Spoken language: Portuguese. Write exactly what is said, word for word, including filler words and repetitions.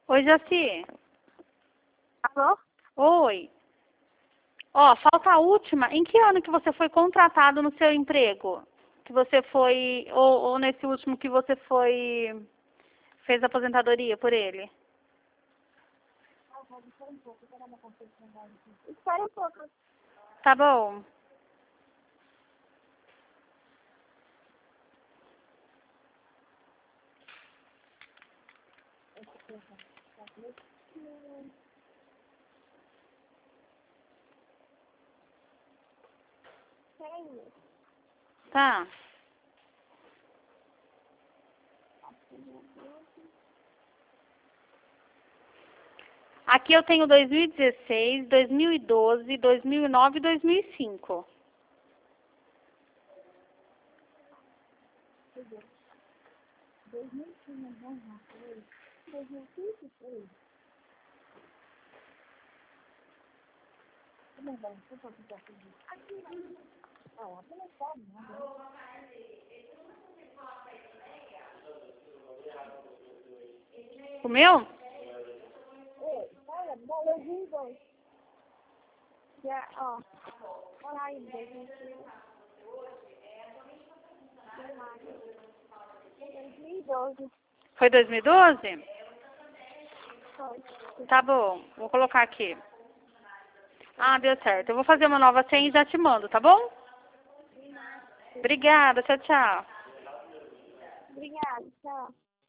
Oi, Jaci. Alô? Oi. Ó, falta a última. Em que ano que você foi contratado no seu emprego? Que você foi, ou, ou nesse último que você foi, fez aposentadoria por ele? Espera um pouco. Tá bom. Espera aí. Tá. Aqui eu tenho dois mil e dezesseis, dois mil e doze, dois mil e nove e dois mil e cinco. dois mil e cinco, dois mil e cinco, Como vai? Você pode ficar aqui? Ah, não sabe, não. O meu? Ei, olha, dois mil e dois. Já, ó. Olha aí, dois mil e cinco. dois mil e doze. Foi dois mil e doze? Foi. Tá bom. Vou colocar aqui. Ah, deu certo. Eu vou fazer uma nova senha e já te mando, tá bom? Obrigada. Tchau, tchau. Obrigada, tchau.